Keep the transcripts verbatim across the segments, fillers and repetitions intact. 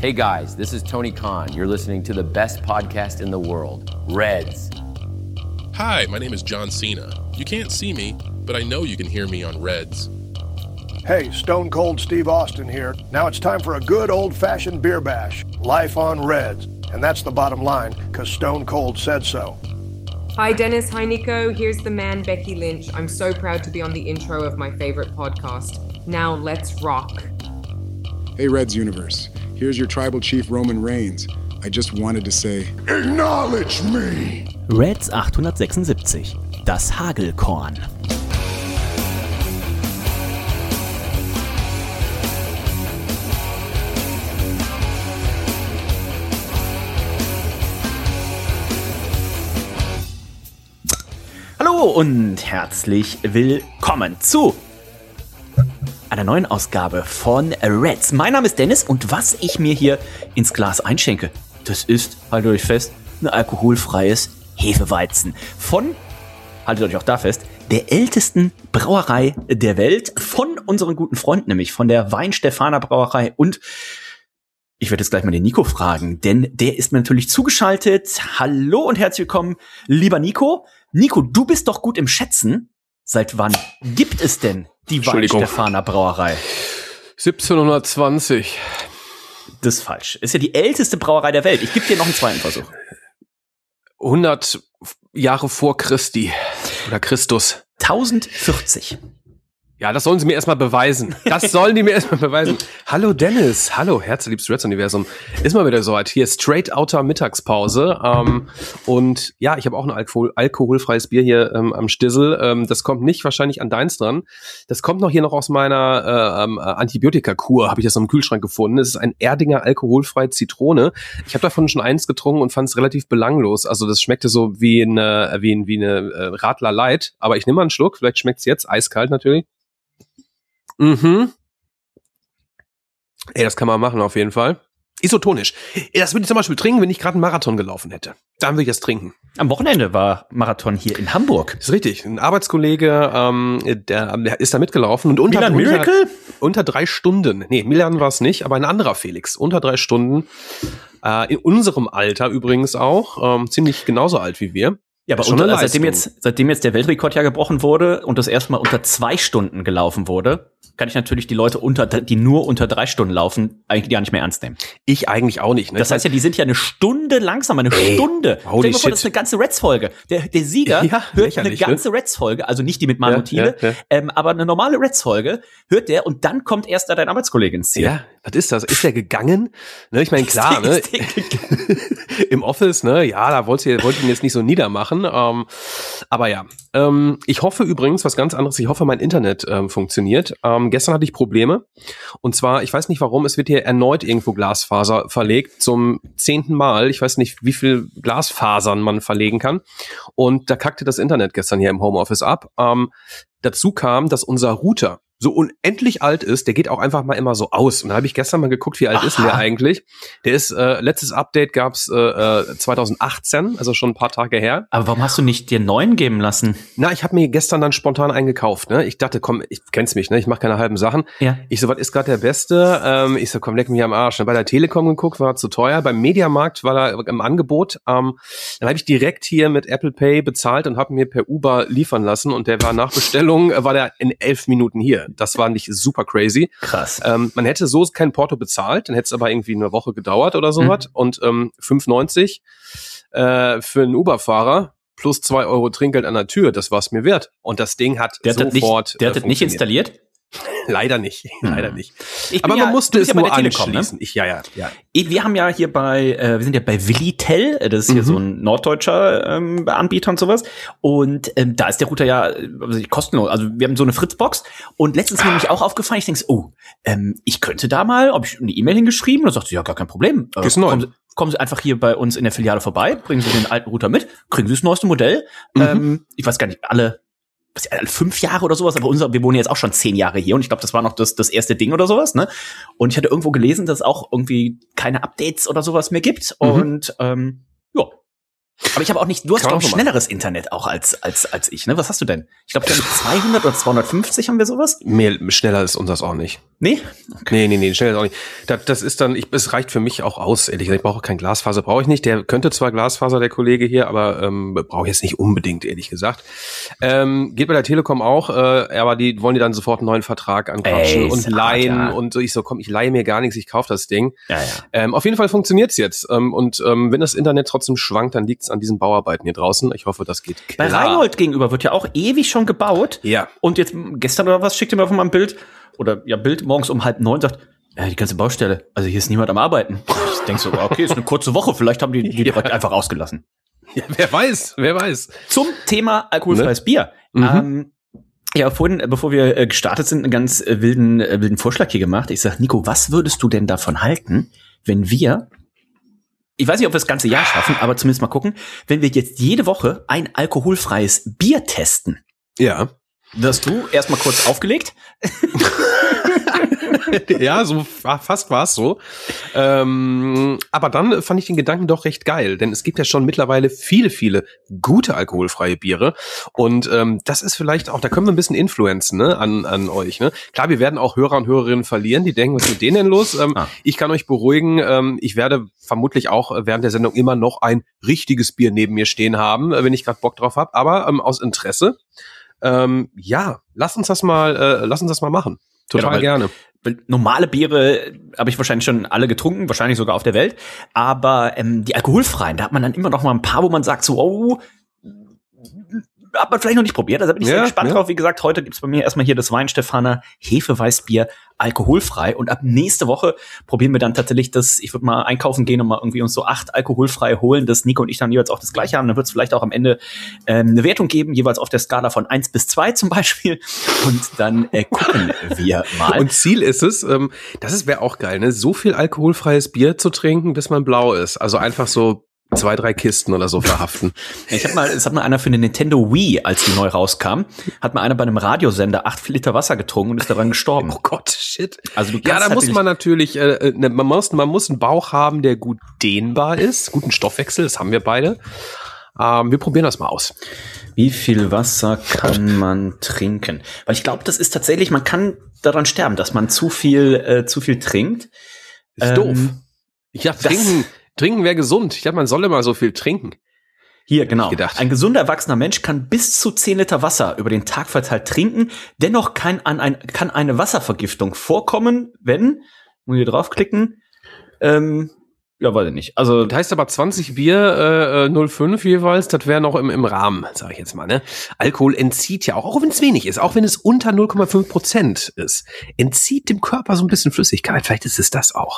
Hey guys, this is Tony Khan. You're listening to the best podcast in the world, Reds. Hi, my name is John Cena. You can't see me, but I know you can hear me on Reds. Hey, Stone Cold Steve Austin here. Now it's time for a good old-fashioned beer bash. Life on Reds. And that's the bottom line, because Stone Cold said so. Hi Dennis, hi Nico, here's the man Becky Lynch. I'm so proud to be on the intro of my favorite podcast. Now let's rock. Hey Reds Universe, here's your tribal chief Roman Reigns. I just wanted to say, acknowledge me! Reds achthundertsechsundsiebzig, das Hagelkorn. Hallo und herzlich willkommen zu einer neuen Ausgabe von Reds. Mein Name ist Dennis und was ich mir hier ins Glas einschenke, das ist, haltet euch fest, ein alkoholfreies Hefeweizen von, haltet euch auch da fest, der ältesten Brauerei der Welt, von unseren guten Freunden, nämlich von der Weinstefaner Brauerei. Und ich werde jetzt gleich mal den Nico fragen, denn der ist mir natürlich zugeschaltet. Hallo und herzlich willkommen, lieber Nico. Nico, du bist doch gut im Schätzen. Seit wann gibt es denn die Weinstefaner Brauerei? siebzehnhundertzwanzig. Das ist falsch. Ist ja die älteste Brauerei der Welt. Ich gebe dir noch einen zweiten Versuch. hundert Jahre vor Christi oder Christus. tausendvierzig. Ja, das sollen sie mir erstmal beweisen. Das sollen die mir erstmal beweisen. Hallo Dennis, hallo, herzliebstes Reds-Universum. Ist mal wieder soweit. Hier Straight Outer Mittagspause. Ähm, und ja, ich habe auch ein Alkohol, alkoholfreies Bier hier ähm, am Stissel. Ähm, das kommt nicht wahrscheinlich an deins dran. Das kommt noch hier noch aus meiner äh, ähm, Antibiotika-Kur, habe ich das noch im Kühlschrank gefunden. Es ist ein Erdinger alkoholfreie Zitrone. Ich habe davon schon eins getrunken und fand es relativ belanglos. Also das schmeckte so wie eine, wie, ein, wie eine äh, Radler Light. Aber ich nehme mal einen Schluck, vielleicht schmeckt es jetzt, eiskalt natürlich. Mhm. Ey, das kann man machen auf jeden Fall. Isotonisch. Das würde ich zum Beispiel trinken, wenn ich gerade einen Marathon gelaufen hätte. Dann würde ich das trinken. Am Wochenende war Marathon hier in Hamburg. Das ist richtig. Ein Arbeitskollege, ähm, der, der ist da mitgelaufen. Und unter, Milan Miracle? Unter, unter drei Stunden. Nee, Milan war es nicht, aber ein anderer Felix. Unter drei Stunden. Äh, in unserem Alter übrigens auch. Ähm, ziemlich genauso alt wie wir. Ja, aber unter, seitdem jetzt, seitdem jetzt der Weltrekord ja gebrochen wurde und das erste Mal unter zwei Stunden gelaufen wurde, kann ich natürlich die Leute unter, die nur unter drei Stunden laufen, eigentlich gar nicht mehr ernst nehmen. Ich eigentlich auch nicht, ne? Das heißt ja, die sind ja eine Stunde langsamer, eine Ey, Stunde. Stell dir mal vor, das ist eine ganze Reds-Folge. Der, der Sieger ja, hört eine ganze ne? Reds-Folge, also nicht die mit Manu Thiele, ja, ja, ja. ähm, aber eine normale Reds-Folge hört der und dann kommt erst da dein Arbeitskollege ins Ziel. Ja, was ist das? Ist der gegangen? Ne, ich meine, klar, ne? Im Office, ne? Ja, da wollte ich, wollte ich ihn jetzt nicht so niedermachen. Ähm, aber ja, ähm, ich hoffe übrigens, was ganz anderes, ich hoffe, mein Internet ähm, funktioniert. Ähm, gestern hatte ich Probleme. Und zwar, ich weiß nicht warum, es wird hier erneut irgendwo Glasfaser verlegt, zum zehnten Mal. Ich weiß nicht, wie viel Glasfasern man verlegen kann. Und da kackte das Internet gestern hier im Homeoffice ab. Ähm, dazu kam, dass unser Router so unendlich alt ist, der geht auch einfach mal immer so aus. Und da habe ich gestern mal geguckt, wie alt Aha. ist denn der eigentlich? Der ist, äh, letztes Update gab's äh, zweitausendachtzehn, also schon ein paar Tage her. Aber warum hast du nicht dir einen neuen geben lassen? Na, ich habe mir gestern dann spontan einen gekauft. Ne? Ich dachte, komm, ich kenn's mich, ne? Ich mache keine halben Sachen. Ja. Ich so, was ist gerade der Beste? Ähm, ich so, komm, leck mich am Arsch. Bei der Telekom geguckt, war zu teuer. Beim Mediamarkt war er im Angebot. Ähm, dann habe ich direkt hier mit Apple Pay bezahlt und habe mir per Uber liefern lassen. Und der war nach Bestellung, äh, war der in elf Minuten hier. Das war nicht super crazy. Krass. Ähm, man hätte so kein Porto bezahlt, dann hätte es aber irgendwie eine Woche gedauert oder sowas. Mhm. Und ähm, fünf neunzig äh, für einen Uber-Fahrer plus zwei Euro Trinkgeld an der Tür, das war es mir wert. Und das Ding hat der hat sofort nicht, Der hat das nicht installiert? Leider nicht, hm. leider nicht. Aber man ja, musste es ja nur anschließen. Ne? Ich, ja, ja, ja. Wir haben ja hier bei, äh, wir sind ja bei Willitel, das ist hier mhm. so ein norddeutscher ähm, Anbieter und sowas. Und ähm, da ist der Router ja also kostenlos. Also wir haben so eine Fritzbox. Und letztens ist mir nämlich auch aufgefallen, ich denke, oh, ähm, ich könnte da mal, ob ich eine E-Mail hingeschrieben, und da sagt sie, ja, gar kein Problem. Äh, kommen, Sie, kommen Sie einfach hier bei uns in der Filiale vorbei, bringen Sie den alten Router mit, kriegen Sie das neueste Modell. Mhm. Ähm, ich weiß gar nicht, alle was, fünf Jahre oder sowas, aber unser, wir wohnen jetzt auch schon zehn Jahre hier und ich glaube, das war noch das, das erste Ding oder sowas, ne? Und ich hatte irgendwo gelesen, dass es auch irgendwie keine Updates oder sowas mehr gibt mhm. und ähm, ja. Aber ich habe auch nicht, du hast doch ein schnelleres Internet auch als als als ich, ne? Was hast du denn? Ich glaube, zweihundert oder zweihundertfünfzig haben wir sowas? Mehr schneller ist unseres auch nicht. Nee? Okay. Nee, nee, nee, schnell jetzt auch nicht. Das, das ist dann, ich, es reicht für mich auch aus, ehrlich gesagt. Ich brauche kein Glasfaser, brauche ich nicht. Der könnte zwar Glasfaser, der Kollege hier, aber ähm, brauche ich jetzt nicht unbedingt, ehrlich gesagt. Ähm, geht bei der Telekom auch, äh, aber die wollen die dann sofort einen neuen Vertrag anquatschen Ey, und leihen ja. und so. Ich so, komm, ich leihe mir gar nichts, ich kaufe das Ding. Ja, ja. Ähm, auf jeden Fall funktioniert's jetzt. Ähm, und ähm, wenn das Internet trotzdem schwankt, dann liegt's an diesen Bauarbeiten hier draußen. Ich hoffe, das geht klar. Bei Reinhold gegenüber wird ja auch ewig schon gebaut. Ja. Und jetzt gestern oder was schickt ihr mir von meinem Bild? Oder ja, Bild morgens um halb neun sagt, ja, die ganze Baustelle, also hier ist niemand am Arbeiten. Ich denke so, okay, ist eine kurze Woche, vielleicht haben die die direkt ja. einfach ausgelassen. Ja, wer weiß, wer weiß. Zum Thema alkoholfreies ne? Bier. Mhm. Ähm, ja, vorhin, bevor wir äh, gestartet sind, einen ganz äh, wilden, äh, wilden Vorschlag hier gemacht. Ich sag, Nico, was würdest du denn davon halten, wenn wir, ich weiß nicht, ob wir das ganze Jahr schaffen, aber zumindest mal gucken, wenn wir jetzt jede Woche ein alkoholfreies Bier testen? Ja. Wirst du erstmal kurz aufgelegt? Ja, so fast war es so. Ähm, aber dann fand ich den Gedanken doch recht geil, denn es gibt ja schon mittlerweile viele, viele gute alkoholfreie Biere. Und ähm, das ist vielleicht auch, da können wir ein bisschen influenzen, ne, an, an euch. Ne? Klar, wir werden auch Hörer und Hörerinnen verlieren, die denken, was ist mit denen denn los? Ähm, ah. Ich kann euch beruhigen, ähm, ich werde vermutlich auch während der Sendung immer noch ein richtiges Bier neben mir stehen haben, wenn ich gerade Bock drauf habe. Aber ähm, aus Interesse, ähm, ja, lass uns das mal, äh, lass uns das mal machen. Total genau, gerne. Normale Biere habe ich wahrscheinlich schon alle getrunken, wahrscheinlich sogar auf der Welt. Aber ähm, die alkoholfreien, da hat man dann immer noch mal ein paar, wo man sagt so, oh, hat man vielleicht noch nicht probiert. Also bin ich ja, sehr gespannt ja. drauf. Wie gesagt, heute gibt's bei mir erstmal hier das Weinstefaner Hefeweißbier alkoholfrei. Und ab nächste Woche probieren wir dann tatsächlich das, ich würde mal einkaufen gehen und mal irgendwie uns so acht alkoholfrei holen, dass Nico und ich dann jeweils auch das Gleiche haben. Dann wird es vielleicht auch am Ende ähm, eine Wertung geben, jeweils auf der Skala von eins bis zwei zum Beispiel. Und dann äh, gucken wir mal. Und Ziel ist es, ähm, das wäre auch geil, ne? So viel alkoholfreies Bier zu trinken, bis man blau ist. Also einfach so zwei, drei Kisten oder so verhaften. Ich hab mal, es hat mal einer für eine Nintendo Wii, als die neu rauskam, hat mal einer bei einem Radiosender acht Liter Wasser getrunken und ist daran gestorben. Oh Gott, shit. Also du ja, da muss man natürlich, äh, ne, man muss, man muss einen Bauch haben, der gut dehnbar ist, guten Stoffwechsel, das haben wir beide. Ähm, wir probieren das mal aus. Wie viel Wasser kann man trinken? Weil ich glaube, das ist tatsächlich, man kann daran sterben, dass man zu viel, äh, zu viel trinkt. Ist ähm, doof. Ja, trinken. Trinken wäre gesund. Ich dachte, man solle mal so viel trinken. Hier, genau. Ein gesunder, erwachsener Mensch kann bis zu zehn Liter Wasser über den Tag verteilt trinken. Dennoch kann, an ein, kann eine Wasservergiftung vorkommen, wenn, muss ich hier draufklicken, ähm, ja, weiß ich nicht. Also, das heißt aber zwanzig Bier, äh, null Komma fünf jeweils, das wäre noch im, im Rahmen, sage ich jetzt mal, ne? Alkohol entzieht ja auch, auch wenn es wenig ist, auch wenn es unter null Komma fünf Prozent ist, entzieht dem Körper so ein bisschen Flüssigkeit. Vielleicht ist es das auch.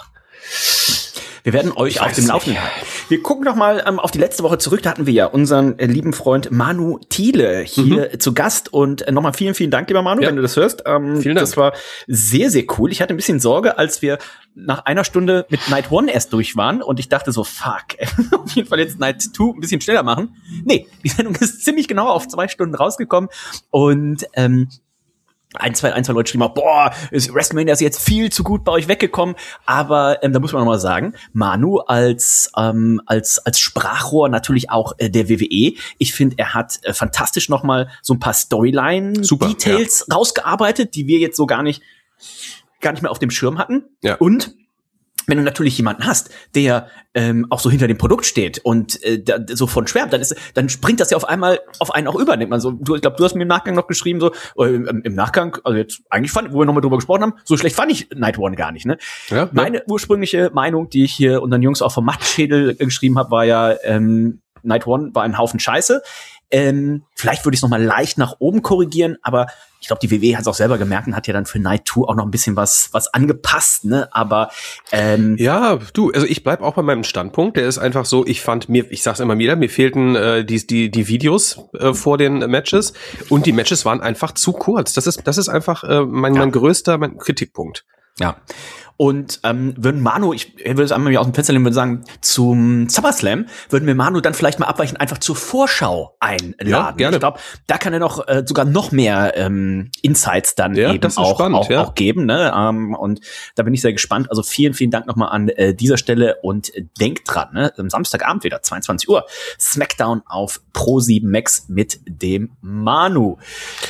Wir werden euch auf dem Laufenden halten. Wir gucken noch mal ähm, auf die letzte Woche zurück. Da hatten wir ja unseren äh, lieben Freund Manu Thiele hier mhm. zu Gast. Und äh, nochmal vielen, vielen Dank, lieber Manu, ja. wenn du das hörst. Ähm, vielen Dank. Das war sehr, sehr cool. Ich hatte ein bisschen Sorge, als wir nach einer Stunde mit Night One erst durch waren. Und ich dachte so, fuck, auf jeden Fall jetzt Night Two ein bisschen schneller machen. Nee, die Sendung ist ziemlich genau auf zwei Stunden rausgekommen. Und ähm, Ein, zwei, ein, zwei Leute schrieben auch, boah, ist WrestleMania ist jetzt viel zu gut bei euch weggekommen. Aber ähm, da muss man noch mal sagen, Manu als ähm, als als Sprachrohr natürlich auch äh, der W W E. Ich finde, er hat äh, fantastisch noch mal so ein paar Storyline-Details ja. rausgearbeitet, die wir jetzt so gar nicht gar nicht mehr auf dem Schirm hatten. Ja. Und wenn du natürlich jemanden hast, der ähm, auch so hinter dem Produkt steht und äh, da, so von schwärmt, dann ist, dann springt das ja auf einmal auf einen auch über. Denkt man so, du, ich glaube, du hast mir im Nachgang noch geschrieben, so äh, im, im Nachgang, also jetzt eigentlich fand, wo wir nochmal drüber gesprochen haben, so schlecht fand ich Night One gar nicht. Ne? Ja, Meine ja. ursprüngliche Meinung, die ich hier unseren Jungs auch vom Mattschädel geschrieben habe, war ja, ähm, Night One war ein Haufen Scheiße. Ähm, vielleicht würde ich es noch mal leicht nach oben korrigieren, aber ich glaube, die W W E hat es auch selber gemerkt und hat ja dann für Night Two auch noch ein bisschen was was angepasst, ne? Aber ähm, ja, du, also ich bleib auch bei meinem Standpunkt. Der ist einfach so, ich fand mir, ich sag's immer wieder, mir fehlten äh, die die die Videos äh, vor den Matches und die Matches waren einfach zu kurz. Das ist das ist einfach äh, mein ja. mein größter mein Kritikpunkt. Ja. Und ähm, würden Manu, ich würde es einmal aus dem Fenster nehmen, würde sagen, zum SummerSlam würden wir Manu dann vielleicht mal abweichend einfach zur Vorschau einladen. Ja, gerne. Ich glaube, da kann er noch äh, sogar noch mehr ähm, Insights dann ja, eben auch, spannend, auch, ja. auch geben. Ne? Ähm, und da bin ich sehr gespannt. Also vielen, vielen Dank nochmal an äh, dieser Stelle und äh, denkt dran, ne? Am Samstagabend wieder, zweiundzwanzig Uhr, Smackdown auf Pro sieben Max mit dem Manu.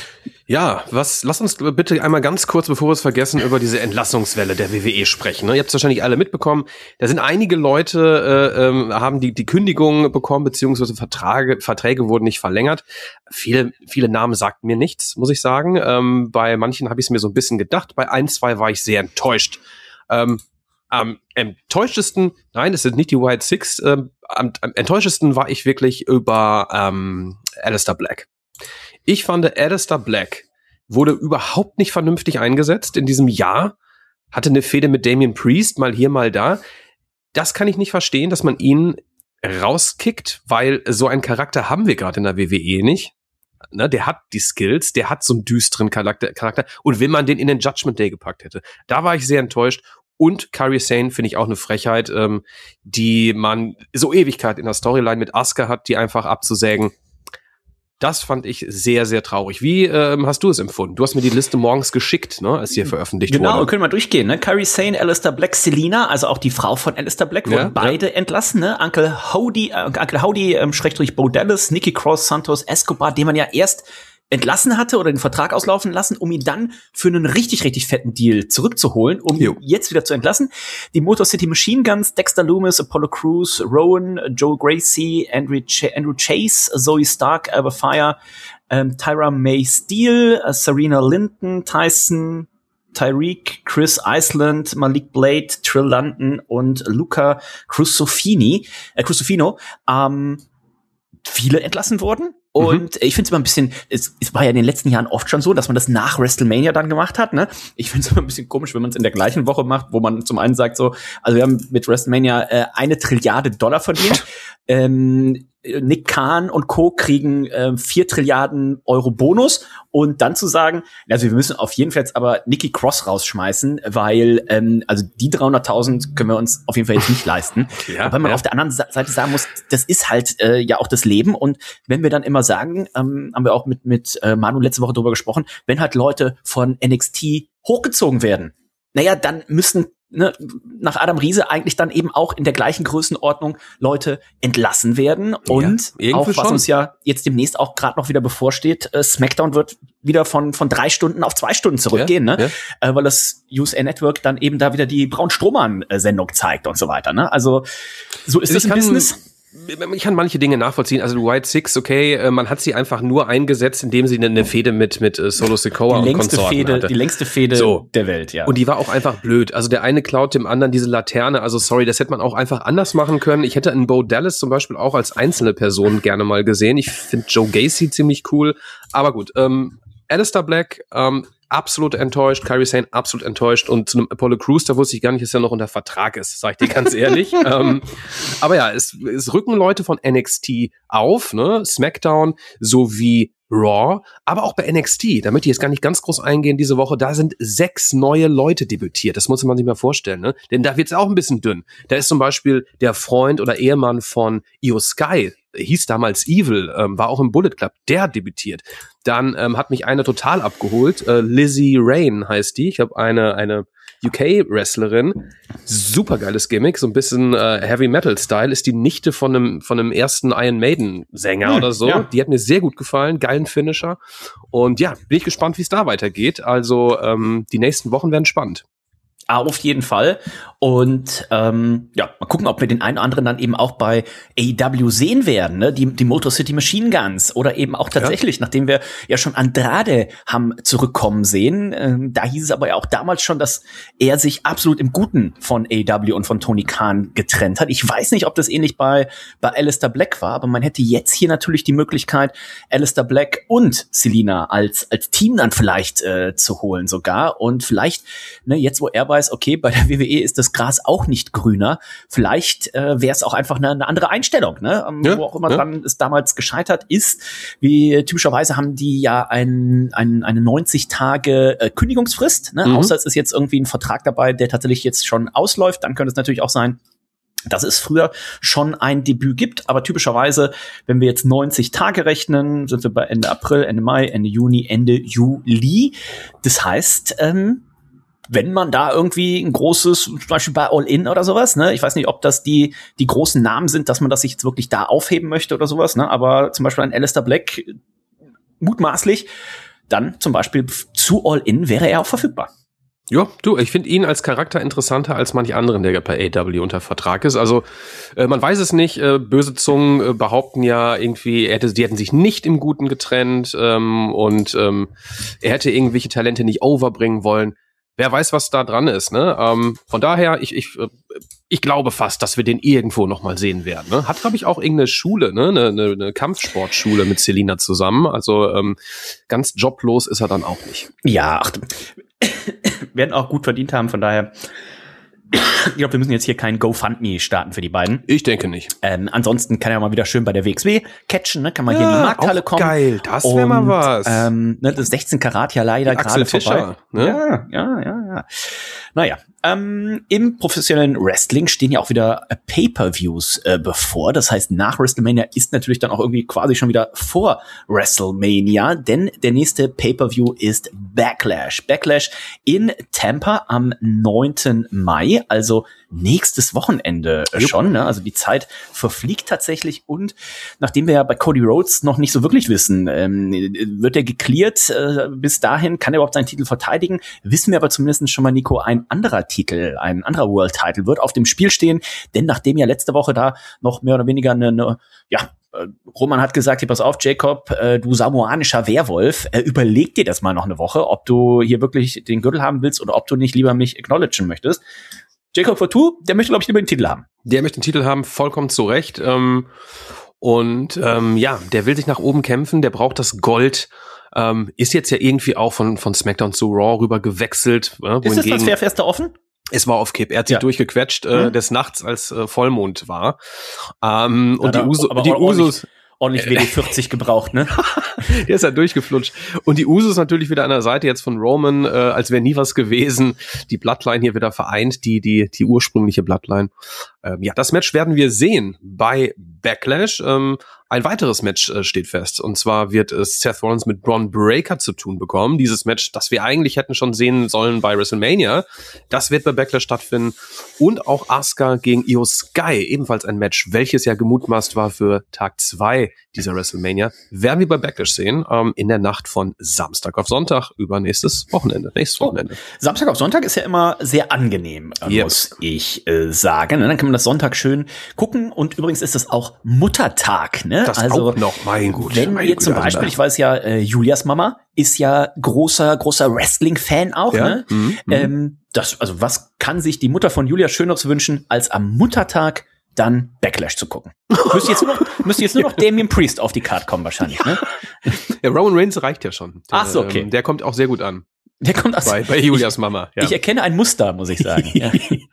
Ja, was, lass uns bitte einmal ganz kurz, bevor wir es vergessen, über diese Entlassungswelle der W W E sprechen. Ihr habt es wahrscheinlich alle mitbekommen. Da sind einige Leute, äh, ähm, haben die, die Kündigung bekommen, beziehungsweise Verträge, Verträge wurden nicht verlängert. Viele, viele Namen sagten mir nichts, muss ich sagen. Ähm, bei manchen habe ich es mir so ein bisschen gedacht. Bei ein, zwei war ich sehr enttäuscht. Ähm, am enttäuschesten, nein, es sind nicht die White Six, ähm, am, am enttäuschesten war ich wirklich über ähm, Aleister Black. Ich fand, Aleister Black wurde überhaupt nicht vernünftig eingesetzt in diesem Jahr, hatte eine Fehde mit Damian Priest, mal hier, mal da. Das kann ich nicht verstehen, dass man ihn rauskickt, weil so einen Charakter haben wir gerade in der W W E nicht. Ne, der hat die Skills, der hat so einen düsteren Charakter, Charakter. Und wenn man den in den Judgment Day gepackt hätte, da war ich sehr enttäuscht. Und Kairi Sane finde ich auch eine Frechheit, ähm, die man so Ewigkeit in der Storyline mit Asuka hat, die einfach abzusägen. Das fand ich sehr, sehr traurig. Wie ähm, hast du es empfunden? Du hast mir die Liste morgens geschickt, ne, als sie hier veröffentlicht genau, wurde. Genau, können wir durchgehen. Ne? Kairi Sane, Aleister Black, Selina, also auch die Frau von Aleister Black, wurden ja, beide ja. entlassen. Ne? Uncle Howdy, äh, Uncle Howdy, ähm, Schrägstrich Bo Dallas, Nikki Cross, Santos Escobar, den man ja erst entlassen hatte oder den Vertrag auslaufen lassen, um ihn dann für einen richtig, richtig fetten Deal zurückzuholen, um jo. ihn jetzt wieder zu entlassen. Die Motor City Machine Guns, Dexter Loomis, Apollo Crews, Rowan, Joe Gracie, Andrew, Ch- Andrew Chase, Zoe Stark, Alba Fire, ähm, Tyra May Steele, äh, Serena Linton, Tyson, Tyreek, Chris Iceland, Malik Blade, Trill London und Luca Crusofini, äh, Crusofino, ähm, viele entlassen wurden. Und mhm. ich finde es immer ein bisschen, es, es war ja in den letzten Jahren oft schon so, dass man das nach WrestleMania dann gemacht hat, ne? Ich finde es immer ein bisschen komisch, wenn man es in der gleichen Woche macht, wo man zum einen sagt so, also wir haben mit WrestleMania äh, eine Trilliarde Dollar verdient, ähm, Nick Khan und Co. kriegen äh, vier Trilliarden Euro Bonus und dann zu sagen, also wir müssen auf jeden Fall jetzt aber Nikki Cross rausschmeißen, weil ähm, also die dreihunderttausend können wir uns auf jeden Fall jetzt nicht leisten. Ja, weil man ja. auf der anderen Seite sagen muss, das ist halt äh, ja auch das Leben und wenn wir dann immer sagen, ähm, haben wir auch mit mit äh, Manu letzte Woche drüber gesprochen, wenn halt Leute von N X T hochgezogen werden, naja, dann müssen Ne, nach Adam Riese eigentlich dann eben auch in der gleichen Größenordnung Leute entlassen werden und ja, auch was schon. Uns ja jetzt demnächst auch gerade noch wieder bevorsteht, äh, SmackDown wird wieder von von drei Stunden auf zwei Stunden zurückgehen, ja, ne, ja. Äh, weil das U S A Network dann eben da wieder die Braun-Strowman-Sendung zeigt und so weiter, ne, also so ist ich das im Business. Ich kann manche Dinge nachvollziehen. Also die White Six, okay, man hat sie einfach nur eingesetzt, indem sie eine Fehde mit mit Solo Sikoa und Konsorten Fehde, hatte. Die längste Fehde so. der Welt, ja. Und die war auch einfach blöd. Also der eine klaut dem anderen diese Laterne. Also sorry, das hätte man auch einfach anders machen können. Ich hätte einen Bo Dallas zum Beispiel auch als einzelne Person gerne mal gesehen. Ich finde Joe Gacy ziemlich cool. Aber gut, ähm, Aleister Black, ähm, absolut enttäuscht, Kairi Sane absolut enttäuscht und zu einem Apollo Crews, da wusste ich gar nicht, dass er noch unter Vertrag ist, sag ich dir ganz ehrlich. ähm, aber ja, es, es rücken Leute von N X T auf, ne, SmackDown sowie Raw, aber auch bei N X T, damit die jetzt gar nicht ganz groß eingehen diese Woche, da sind sechs neue Leute debütiert, das muss man sich mal vorstellen, ne, denn da wird's auch ein bisschen dünn. Da ist zum Beispiel der Freund oder Ehemann von Io Sky, hieß damals Evil, ähm, war auch im Bullet Club, der hat debütiert. Dann ähm, hat mich eine total abgeholt, äh, Lizzie Rain heißt die, ich habe eine eine U K-Wrestlerin, super geiles Gimmick, so ein bisschen äh, Heavy-Metal-Style, ist die Nichte von einem von einem ersten Iron Maiden-Sänger hm, oder so. Ja. Die hat mir sehr gut gefallen, geilen Finisher. Und ja, bin ich gespannt, wie es da weitergeht. Also ähm, die nächsten Wochen werden spannend. Auf jeden Fall. Und ähm, ja, mal gucken, ob wir den einen oder anderen dann eben auch bei A E W sehen werden, ne? Die, die Motor City Machine Guns oder eben auch tatsächlich, ja. nachdem wir ja schon Andrade haben zurückkommen sehen, ähm, da hieß es aber ja auch damals schon, dass er sich absolut im Guten von A E W und von Tony Khan getrennt hat. Ich weiß nicht, ob das ähnlich bei bei Aleister Black war, aber man hätte jetzt hier natürlich die Möglichkeit, Aleister Black und Selina als als Team dann vielleicht äh, zu holen sogar und vielleicht, ne, jetzt wo er bei okay, bei der W W E ist das Gras auch nicht grüner. Vielleicht äh, wäre es auch einfach eine, eine andere Einstellung, ne? Ähm, ja, wo auch immer ja. dann es damals gescheitert ist. Wie typischerweise haben die ja ein, ein, eine neunzig Tage äh, Kündigungsfrist, ne? Mhm. Außer es ist jetzt irgendwie ein Vertrag dabei, der tatsächlich jetzt schon ausläuft. Dann könnte es natürlich auch sein, dass es früher schon ein Debüt gibt, aber typischerweise, wenn wir jetzt neunzig Tage rechnen, sind wir bei Ende April, Ende Mai, Ende Juni, Ende Juli. Das heißt, ähm, wenn man da irgendwie ein großes, zum Beispiel bei All In oder sowas, ne, ich weiß nicht, ob das die die großen Namen sind, dass man das sich jetzt wirklich da aufheben möchte oder sowas, ne, aber zum Beispiel ein Aleister Black mutmaßlich, dann zum Beispiel zu All In wäre er auch verfügbar. Ja, du, ich finde ihn als Charakter interessanter als manch anderen, der bei A E W unter Vertrag ist. Also äh, man weiß es nicht, äh, böse Zungen äh, behaupten ja irgendwie, er hätte, die hätten sich nicht im Guten getrennt ähm, und ähm, er hätte irgendwelche Talente nicht overbringen wollen. Wer weiß, was da dran ist, ne? Ähm, von daher, ich ich ich glaube fast, dass wir den irgendwo noch mal sehen werden. Ne? Hat, glaube ich, auch irgendeine Schule, ne, eine, eine, eine Kampfsportschule mit Selina zusammen. Also ähm, ganz joblos ist er dann auch nicht. Ja, ach, werden auch gut verdient haben. Von daher, ich glaube, wir müssen jetzt hier kein GoFundMe starten für die beiden. Ich denke nicht. Ähm, ansonsten kann er mal wieder schön bei der W X W catchen, ne? Kann man ja, hier in die Markthalle auch kommen. Geil, das wäre mal was. Ähm, ne, das sechzehn Karat ja leider gerade vorbei. Ne? Ja, ja, ja, ja. Naja, ähm, im professionellen Wrestling stehen ja auch wieder äh, Pay-Per-Views äh, bevor. Das heißt, nach WrestleMania ist natürlich dann auch irgendwie quasi schon wieder vor WrestleMania, denn der nächste Pay-Per-View ist Backlash. Backlash in Tampa am neunten Mai, also nächstes Wochenende äh, schon. Ne? Also die Zeit verfliegt tatsächlich und nachdem wir ja bei Cody Rhodes noch nicht so wirklich wissen, ähm, wird er geklärt äh, bis dahin, kann er überhaupt seinen Titel verteidigen, wissen wir aber zumindest schon mal, Nico, ein anderer Titel, ein anderer World Title wird auf dem Spiel stehen, denn nachdem ja letzte Woche da noch mehr oder weniger eine, eine ja, äh, Roman hat gesagt, hier pass auf, Jacob, äh, du samoanischer Werwolf, äh, überleg dir das mal noch eine Woche, ob du hier wirklich den Gürtel haben willst oder ob du nicht lieber mich acknowledgen möchtest. Jacob Fatu, der möchte, glaube ich, lieber den Titel haben. Der möchte den Titel haben, vollkommen zu Recht. Ähm, und ähm, ja, der will sich nach oben kämpfen, der braucht das Gold. Ähm, ist jetzt ja irgendwie auch von von SmackDown zu Raw rüber gewechselt. Äh, ist das Transferfenster offen? Es war auf Kipp. Er hat sich ja. durchgequetscht äh, hm? des Nachts, als äh, Vollmond war. Ähm, und ja, die, Uso, die Usos... Ordentlich W D vierzig gebraucht, ne? Der ist ja durchgeflutscht. Und die Usos natürlich wieder an der Seite jetzt von Roman, äh, als wäre nie was gewesen. Die Bloodline hier wieder vereint, die die die ursprüngliche Bloodline. Ähm, ja, das Match werden wir sehen bei Backlash. Ähm, ein weiteres Match äh, steht fest. Und zwar wird es Seth Rollins mit Bron Breakker zu tun bekommen. Dieses Match, das wir eigentlich hätten schon sehen sollen bei WrestleMania. Das wird bei Backlash stattfinden. Und auch Asuka gegen Io Sky. Ebenfalls ein Match, welches ja gemutmaßt war für Tag zwei dieser WrestleMania. Werden wir bei Backlash sehen. Ähm, in der Nacht von Samstag auf Sonntag über nächstes Wochenende. Nächstes Wochenende. Oh. Samstag auf Sonntag ist ja immer sehr angenehm, äh, yep. muss ich äh, sagen. Und dann kann man das Sonntag schön gucken. Und übrigens ist es auch Muttertag, ne? Das also, auch noch, mein Gott. Wenn mein ihr Gott, zum Beispiel, also, ich weiß ja, äh, Julias Mama ist ja großer, großer Wrestling-Fan auch, ja? ne? Mhm, ähm, das, also was kann sich die Mutter von Julia Schöneres wünschen, als am Muttertag dann Backlash zu gucken? Müsste jetzt nur noch, müsste jetzt nur noch Damien Priest auf die Card kommen wahrscheinlich, ne? Ja, Roman Reigns reicht ja schon. Der, Ach so, okay. Ähm, der kommt auch sehr gut an. Der kommt aus bei, bei Julias ich, Mama. Ja. Ich erkenne ein Muster, muss ich sagen. ja.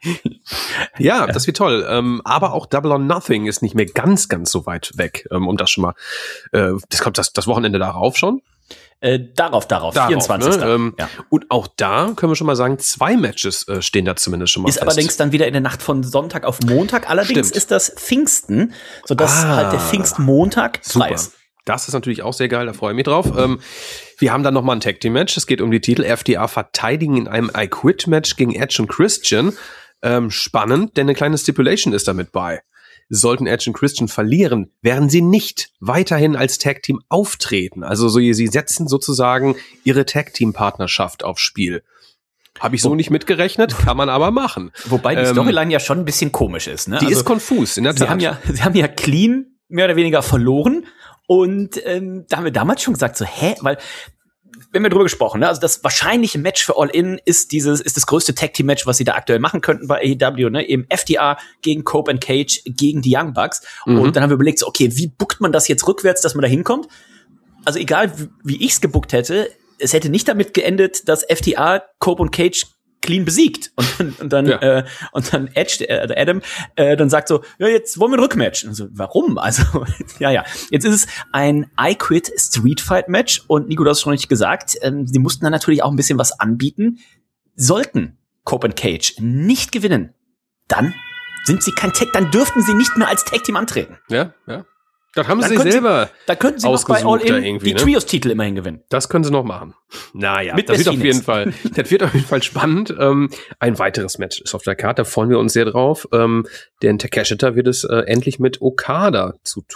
ja, das wird toll. Ähm, aber auch Double or Nothing ist nicht mehr ganz, ganz so weit weg. Ähm, um das schon mal, äh, das kommt das, das Wochenende darauf schon. Äh, darauf, darauf, darauf vierundzwanzigsten Ne? Ähm, ja. Und auch da können wir schon mal sagen, zwei Matches äh, stehen da zumindest schon mal ist fest. Ist allerdings dann wieder in der Nacht von Sonntag auf Montag. Allerdings Stimmt. ist das Pfingsten, sodass ah, halt der Pfingstmontag frei ist. Das ist natürlich auch sehr geil, da freue ich mich drauf. Ähm, wir haben dann nochmal ein Tag-Team-Match. Es geht um die Titel. F D A verteidigen in einem I-Quit-Match gegen Edge und Christian. Ähm, spannend, denn eine kleine Stipulation ist damit bei. Sollten Edge und Christian verlieren, werden sie nicht weiterhin als Tag-Team auftreten. Also so, sie setzen sozusagen ihre Tag-Team-Partnerschaft aufs Spiel. Habe ich so nicht mitgerechnet, kann man aber machen. Wobei die ähm, Storyline ja schon ein bisschen komisch ist. Ne? Die also, ist konfus, in der Tat. Sie haben ja, sie haben ja clean mehr oder weniger verloren. Und ähm, da haben wir damals schon gesagt, so, hä? Weil, wir haben ja drüber gesprochen, ne? Also das wahrscheinliche Match für All In ist dieses, ist das größte Tag-Team-Match, was sie da aktuell machen könnten bei A E W, ne? Eben F D A gegen Cope and Cage gegen die Young Bucks. Mhm. Und dann haben wir überlegt, so, okay, wie bookt man das jetzt rückwärts, dass man da hinkommt? Also egal, wie, wie ich's gebookt hätte, es hätte nicht damit geendet, dass F D A Cope und Cage clean besiegt und dann und dann ja. äh, und dann Edge äh, Adam äh, dann sagt so, ja, jetzt wollen wir ein Rückmatch. Und so, warum? Also ja ja, jetzt ist es ein I Quit Street Fight Match und Nico, du hast es schon richtig gesagt, ähm, sie mussten dann natürlich auch ein bisschen was anbieten. Sollten Cope und Cage nicht gewinnen, dann sind sie kein Tag, dann dürften sie nicht mehr als Tag Team antreten. Ja, ja. Das haben dann sie selber sie, Da könnten sie noch bei All In die Trios-Titel immerhin gewinnen. Das können sie noch machen. Naja, Mit das wird, auf jeden Fall, das wird auf jeden Fall spannend. Ähm, ein weiteres Match ist auf der Karte, da freuen wir uns sehr drauf. Ähm, denn Takeshita wird es äh, endlich mit Okada zu tun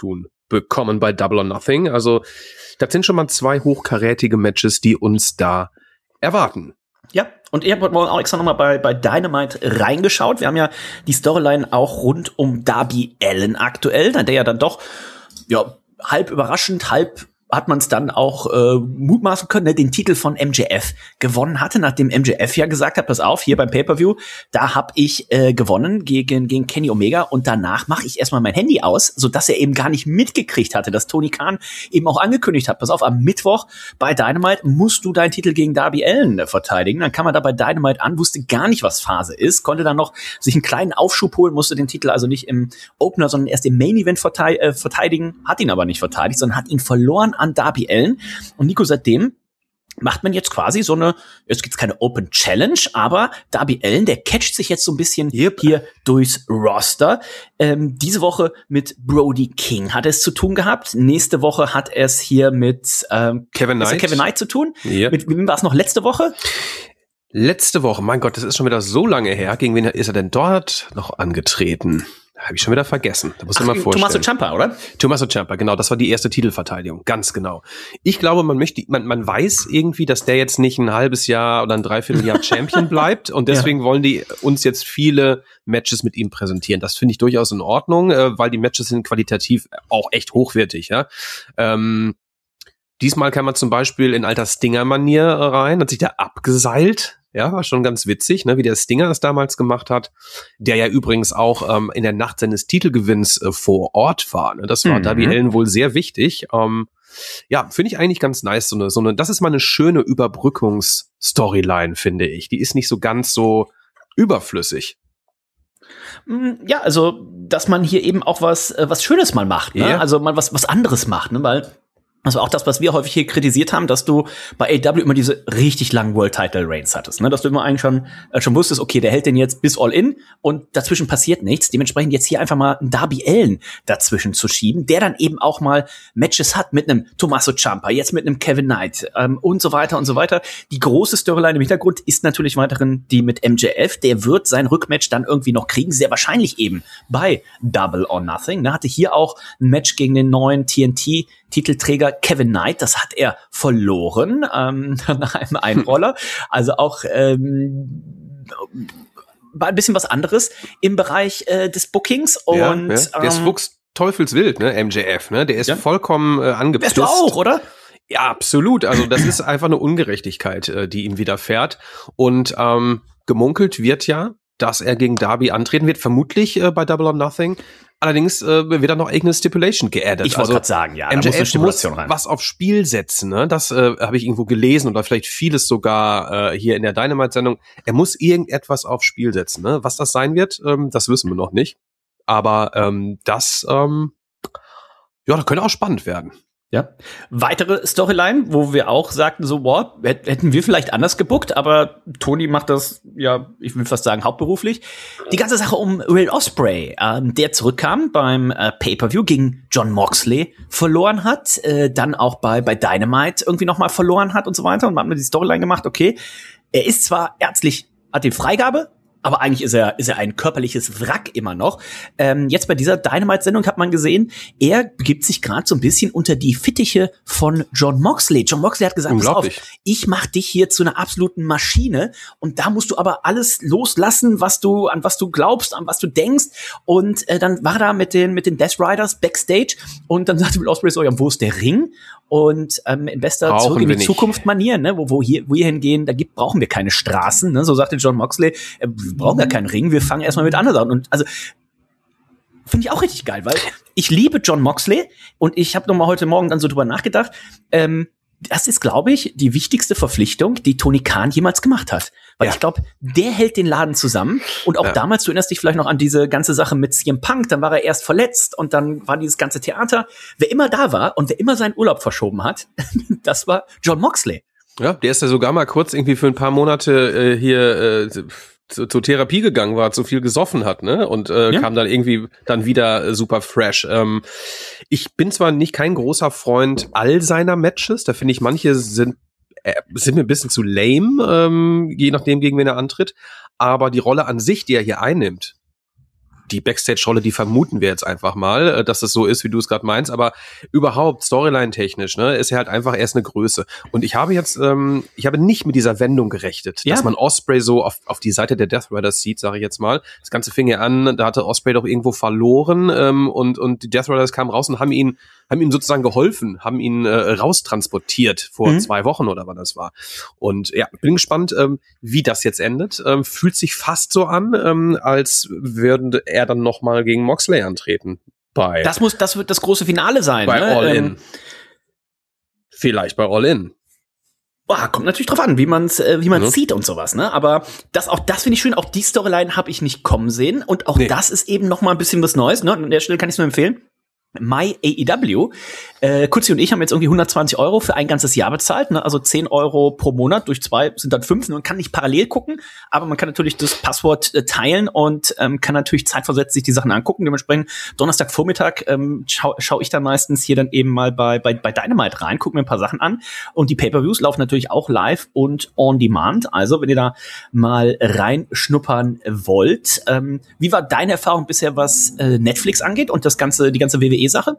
bekommen bei Double or Nothing. Also das sind schon mal zwei hochkarätige Matches, die uns da erwarten. Ja, und ihr habt morgen auch extra nochmal bei, bei Dynamite reingeschaut. Wir haben ja die Storyline auch rund um Darby Allin aktuell, der ja dann doch ja halb überraschend, halb hat man es dann auch äh, mutmaßen können, ne, den Titel von M J F gewonnen hatte, nachdem M J F ja gesagt hat, pass auf, hier beim Pay-Per-View, da hab ich äh, gewonnen gegen gegen Kenny Omega und danach mache ich erstmal mein Handy aus, sodass er eben gar nicht mitgekriegt hatte, dass Tony Khan eben auch angekündigt hat, pass auf, am Mittwoch bei Dynamite musst du deinen Titel gegen Darby Allin äh, verteidigen. Dann kam er da bei Dynamite an, wusste gar nicht, was Phase ist, konnte dann noch sich einen kleinen Aufschub holen, musste den Titel also nicht im Opener, sondern erst im Main-Event vertei- äh, verteidigen, hat ihn aber nicht verteidigt, sondern hat ihn verloren an Darby Allin. Und Nico, seitdem macht man jetzt quasi so eine, jetzt gibt's keine Open Challenge, aber Darby Allin, der catcht sich jetzt so ein bisschen yep. hier durchs Roster. Ähm, diese Woche mit Brody King hat es zu tun gehabt. Nächste Woche hat es hier mit ähm, Kevin Knight. Kevin Knight zu tun. Yep. Mit wem war es noch letzte Woche? Letzte Woche, mein Gott, das ist schon wieder so lange her. Gegen wen ist er denn dort noch angetreten? Habe ich schon wieder vergessen. Da muss ich mal vorstellen. Tommaso Ciampa, oder? Tommaso Ciampa, genau. Das war die erste Titelverteidigung. Ganz genau. Ich glaube, man möchte, man, man weiß irgendwie, dass der jetzt nicht ein halbes Jahr oder ein Dreivierteljahr Champion bleibt. Und deswegen ja. wollen die uns jetzt viele Matches mit ihm präsentieren. Das finde ich durchaus in Ordnung, äh, weil die Matches sind qualitativ auch echt hochwertig, ja. Ähm, diesmal kann man zum Beispiel in alter Stinger-Manier rein, hat sich der abgeseilt. Ja, war schon ganz witzig, ne, wie der Stinger es damals gemacht hat, der ja übrigens auch ähm, in der Nacht seines Titelgewinns äh, vor Ort war. Ne? Das war mhm. Darby Allin wohl sehr wichtig. Ähm, ja, finde ich eigentlich ganz nice. So eine, so eine, das ist mal eine schöne Überbrückungsstoryline, finde ich. Die ist nicht so ganz so überflüssig. Ja, also, dass man hier eben auch was, äh, was Schönes mal macht, ne? Ja. Also mal was, was anderes macht, ne? Weil also auch das, was wir häufig hier kritisiert haben, dass du bei A E W immer diese richtig langen World-Title-Reigns hattest, ne? Dass du immer eigentlich schon äh, schon wusstest, okay, der hält den jetzt bis All-In und dazwischen passiert nichts. Dementsprechend jetzt hier einfach mal einen Darby Allin dazwischen zu schieben, der dann eben auch mal Matches hat mit einem Tommaso Ciampa, jetzt mit einem Kevin Knight ähm, und so weiter und so weiter. Die große Storyline im Hintergrund ist natürlich weiterhin die mit M J F. Der wird sein Rückmatch dann irgendwie noch kriegen, sehr wahrscheinlich eben bei Double or Nothing. Da hatte hier auch ein Match gegen den neuen T N T Titelträger Kevin Knight, das hat er verloren ähm, nach einem Einroller. Also auch ähm, war ein bisschen was anderes im Bereich äh, des Bookings. Und ja, ja. Der ist ähm, Fuchs teufelswild, ne, M J F, ne? Der ist ja. vollkommen äh, angepisst. Wärst du auch, oder? Ja, absolut. Also das ist einfach eine Ungerechtigkeit, äh, die ihm widerfährt. Und ähm, gemunkelt wird ja, dass er gegen Darby antreten wird, vermutlich äh, bei Double or Nothing. Allerdings äh, wird da noch irgendeine Stipulation geaddet. Ich wollte also, gerade sagen, ja, M J F muss, muss was aufs Spiel setzen. Ne? Das äh, habe ich irgendwo gelesen oder vielleicht vieles sogar äh, hier in der Dynamite-Sendung. Er muss irgendetwas aufs Spiel setzen. Ne? Was das sein wird, ähm, das wissen wir noch nicht. Aber ähm, das, ähm, ja, das könnte auch spannend werden. Ja. Weitere Storyline, wo wir auch sagten so, boah, hätten wir vielleicht anders gebuckt, aber Tony macht das, ja, ich will fast sagen, hauptberuflich. Die ganze Sache um Will Ospreay, ähm, der zurückkam beim äh, Pay-Per-View gegen Jon Moxley, verloren hat, äh, dann auch bei bei Dynamite irgendwie nochmal verloren hat und so weiter. Und man hat mir die Storyline gemacht, okay, er ist zwar ärztlich, hat die Freigabe, aber eigentlich ist er, ist er ein körperliches Wrack immer noch. Ähm, jetzt bei dieser Dynamite-Sendung hat man gesehen, er begibt sich gerade so ein bisschen unter die Fittiche von Jon Moxley. Jon Moxley hat gesagt, pass auf, ich mach dich hier zu einer absoluten Maschine und da musst du aber alles loslassen, was du, an was du glaubst, an was du denkst. Und äh, dann war er da mit den, mit den Death Riders backstage und dann sagte Will Ospreay so, ja, wo ist der Ring? Und ähm, in bester brauchen Zurück in die Zukunft-Manier, ne, wo, wo, hier, wo hier hingehen, da gibt, brauchen wir keine Straßen, ne, so sagte Jon Moxley, äh, wir brauchen ja keinen Ring, wir fangen erstmal mit anderen. Und also finde ich auch richtig geil, weil ich liebe Jon Moxley und ich habe noch mal heute Morgen dann so drüber nachgedacht, ähm, das ist, glaube ich, die wichtigste Verpflichtung, die Tony Khan jemals gemacht hat. Weil ja. ich glaube, der hält den Laden zusammen. Und auch ja. damals, du erinnerst dich vielleicht noch an diese ganze Sache mit C M Punk, dann war er erst verletzt und dann war dieses ganze Theater. Wer immer da war und wer immer seinen Urlaub verschoben hat, das war Jon Moxley. Ja, der ist ja sogar mal kurz irgendwie für ein paar Monate äh, hier äh, zu, zur Therapie gegangen, war, zu viel gesoffen hat, ne? Und äh, ja. kam dann irgendwie dann wieder äh, super fresh. Ähm, ich bin zwar nicht kein großer Freund all seiner Matches, da finde ich, manche sind äh, sind mir ein bisschen zu lame, ähm, je nachdem, gegen wen er antritt. Aber die Rolle an sich, die er hier einnimmt, die Backstage-Rolle, die vermuten wir jetzt einfach mal, dass es so ist, wie du es gerade meinst, aber überhaupt Storyline-technisch, ne, ist er halt einfach erst eine Größe. Und ich habe jetzt, ähm, ich habe nicht mit dieser Wendung gerechnet, ja. dass man Ospreay so auf, auf die Seite der Death Riders sieht, sage ich jetzt mal. Das Ganze fing ja an, da hatte Ospreay doch irgendwo verloren ähm, und, und die Death Riders kamen raus und haben ihn, haben ihm sozusagen geholfen, haben ihn äh, raustransportiert vor mhm. zwei Wochen oder wann das war. Und ja, bin gespannt, ähm, wie das jetzt endet. Ähm, fühlt sich fast so an, ähm, als würde er dann noch mal gegen Moxley antreten. Bei das muss, das wird das große Finale sein. Bei ne? All ähm, In. Vielleicht bei All In. Boah, kommt natürlich drauf an, wie man's, äh, wie man's mhm. sieht und sowas, ne? Aber das auch, das finde ich schön. Auch die Storyline habe ich nicht kommen sehen und auch nee. das ist eben noch mal ein bisschen was Neues. Ne? An der Stelle kann ich es nur empfehlen. My A E W. Äh, Kutzi und ich haben jetzt irgendwie hundertzwanzig Euro für ein ganzes Jahr bezahlt, ne? Also zehn Euro pro Monat durch zwei sind dann fünf. Man kann nicht parallel gucken, aber man kann natürlich das Passwort äh, teilen und ähm, kann natürlich zeitversetzt sich die Sachen angucken. Dementsprechend Donnerstagvormittag ähm, schaue schau ich dann meistens hier dann eben mal bei, bei, bei Dynamite rein, gucke mir ein paar Sachen an. Und die Pay-Per-Views laufen natürlich auch live und on demand. Also wenn ihr da mal reinschnuppern wollt. Ähm, wie war deine Erfahrung bisher, was äh, Netflix angeht und das ganze, die ganze W W E-Sache?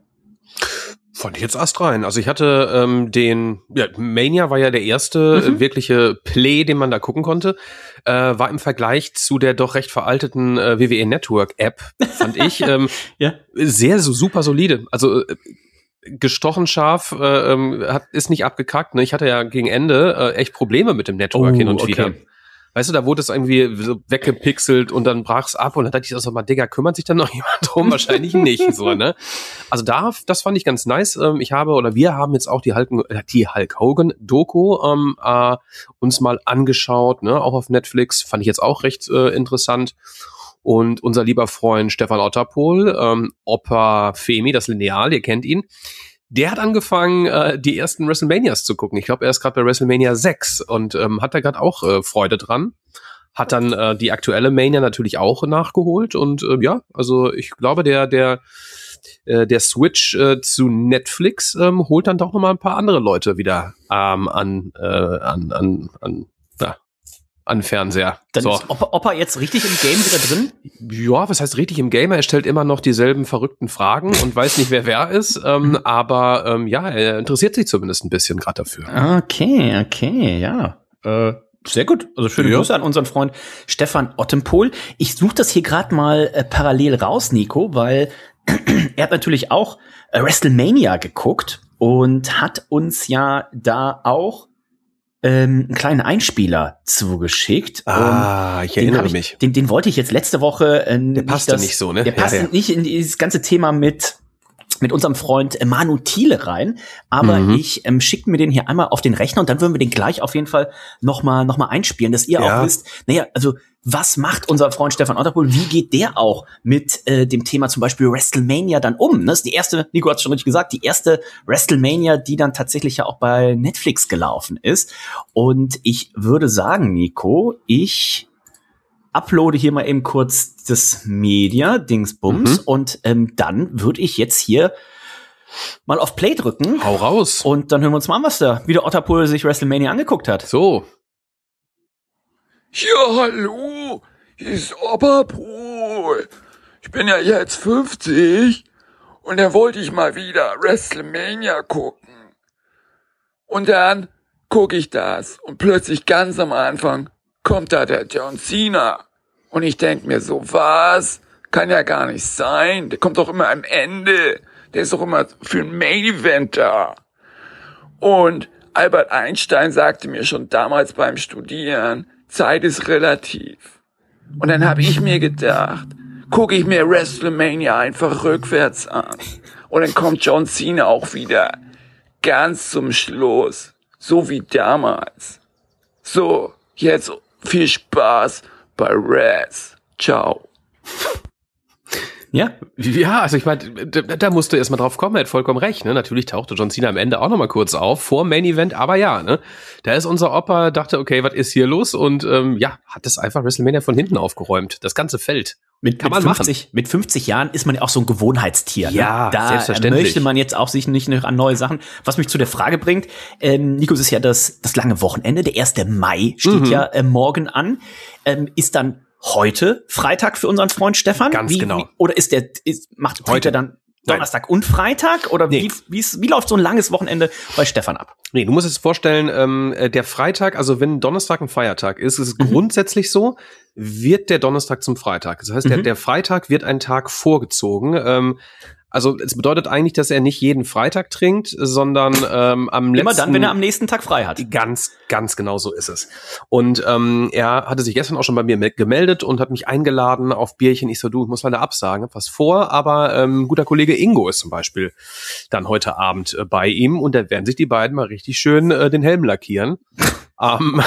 Fand ich jetzt astrein. Also ich hatte ähm, den, ja, Mania war ja der erste mhm. äh, wirkliche Play, den man da gucken konnte. Äh, war im Vergleich zu der doch recht veralteten äh, W W E Network App, fand ich, ähm, ja. sehr so super solide. Also äh, gestochen scharf, äh, ähm, hat, ist nicht abgekackt. Ne? Ich hatte ja gegen Ende äh, echt Probleme mit dem Network oh, hin und okay. wieder. Weißt du, da wurde es irgendwie so weggepixelt und dann brach es ab und dann dachte ich auch so mal, Digga, kümmert sich da noch jemand drum? Wahrscheinlich nicht, so, ne? Also da, das fand ich ganz nice. Ich habe, oder wir haben jetzt auch die Hulk, die Hulk Hogan Doku ähm, äh, uns mal angeschaut, ne? Auch auf Netflix, fand ich jetzt auch recht äh, interessant. Und unser lieber Freund Stefan Otterpohl, ähm, Opa Femi, das Lineal, ihr kennt ihn, der hat angefangen, äh, die ersten WrestleManias zu gucken. Ich glaube, er ist gerade bei WrestleMania sechs und ähm, hat da gerade auch äh, Freude dran. Hat dann äh, die aktuelle Mania natürlich auch nachgeholt und äh, ja, also ich glaube, der der äh, der Switch äh, zu Netflix ähm, holt dann doch noch mal ein paar andere Leute wieder ähm, an äh, an an an ja, an Fernseher. Dann so. ist Opa, Opa jetzt richtig im Game wieder drin? Ja, was heißt richtig im Game? Er stellt immer noch dieselben verrückten Fragen und weiß nicht, wer wer ist. Ähm, aber ähm, ja, er interessiert sich zumindest ein bisschen gerade dafür. Okay, okay, ja. Äh, sehr gut. Also schöne ja. Grüße an unseren Freund Stefan Ottenpohl. Ich suche das hier gerade mal äh, parallel raus, Nico, weil er hat natürlich auch äh, WrestleMania geguckt und hat uns ja da auch Ähm, einen kleinen Einspieler zugeschickt. Ah, ich erinnere ich, mich. Den, den wollte ich jetzt letzte Woche äh, Der passte nicht, nicht so, ne? Der passt ja, ja. nicht in dieses ganze Thema mit mit unserem Freund Manu Thiele rein, aber mhm. ich ähm, schicke mir den hier einmal auf den Rechner und dann würden wir den gleich auf jeden Fall noch mal noch mal einspielen, dass ihr ja. auch wisst, naja, also was macht unser Freund Stefan Otterpohl, wie geht der auch mit äh, dem Thema zum Beispiel WrestleMania dann um? Das ist die erste, Nico hat es schon richtig gesagt, die erste WrestleMania, die dann tatsächlich ja auch bei Netflix gelaufen ist. Und ich würde sagen, Nico, ich uploade hier mal eben kurz das Media-Dingsbums mhm. und ähm, dann würde ich jetzt hier mal auf Play drücken. Hau raus. Und dann hören wir uns mal an, was da, wie der Otterpohl sich WrestleMania angeguckt hat. So. Ja, hallo, hier ist Otterpohl. Ich bin ja jetzt fünfzig und dann wollte ich mal wieder WrestleMania gucken. Und dann gucke ich das und plötzlich ganz am Anfang kommt da der John Cena. Und ich denk mir so, was? Kann ja gar nicht sein. Der kommt doch immer am Ende. Der ist doch immer für ein Main Event da. Und Albert Einstein sagte mir schon damals beim Studieren, Zeit ist relativ. Und dann habe ich mir gedacht, gucke ich mir WrestleMania einfach rückwärts an. Und dann kommt John Cena auch wieder ganz zum Schluss. So wie damals. So, jetzt viel Spaß bei Reds. Ciao. Ja, ja, also ich meine, da, da musst du erst mal drauf kommen, er hat vollkommen recht, ne? Natürlich tauchte John Cena am Ende auch noch mal kurz auf, vor Main Event, aber ja, ne? Da ist unser Opa, dachte, okay, was ist hier los? Und ähm, ja, hat das einfach WrestleMania von hinten aufgeräumt, das ganze Feld. Mit, Kann mit, man fünfzig, machen. mit fünfzig Jahren ist man ja auch so ein Gewohnheitstier. Ja, ne? Da selbstverständlich. möchte man jetzt auch sich nicht noch an neue Sachen. Was mich zu der Frage bringt, ähm, Nico, es ist ja das, das lange Wochenende, der erste Mai steht mhm. ja äh, morgen an. Ähm, ist dann heute Freitag für unseren Freund Stefan? Ganz wie, genau. Wie, oder ist der, ist, macht heute Heute. dann Donnerstag und Freitag? Oder Nee. wie, wie, ist, wie läuft so ein langes Wochenende bei Stefan ab? Nee, du musst es vorstellen, ähm, der Freitag, also wenn Donnerstag ein Feiertag ist, ist es Mhm. grundsätzlich so, wird der Donnerstag zum Freitag. Das heißt, der, Mhm. der Freitag wird ein Tag vorgezogen. Ähm, also es bedeutet eigentlich, dass er nicht jeden Freitag trinkt, sondern ähm, am letzten... Immer dann, wenn er am nächsten Tag frei hat. Ganz, ganz genau so ist es. Und ähm, er hatte sich gestern auch schon bei mir me- gemeldet und hat mich eingeladen auf Bierchen. Ich so, du, ich muss leider absagen, hab was vor, aber ähm, guter Kollege Ingo ist zum Beispiel dann heute Abend äh, bei ihm und da werden sich die beiden mal richtig schön äh, den Helm lackieren. Um,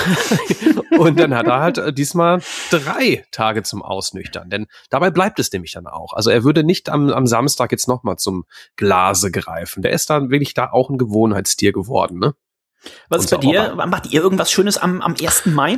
und dann hat er halt äh, diesmal drei Tage zum Ausnüchtern, denn dabei bleibt es nämlich dann auch. Also er würde nicht am, am Samstag jetzt nochmal zum Glase greifen. Der ist dann wirklich da auch ein Gewohnheitstier geworden, ne? Was ist bei dir? Macht ihr irgendwas Schönes am, am ersten Mai?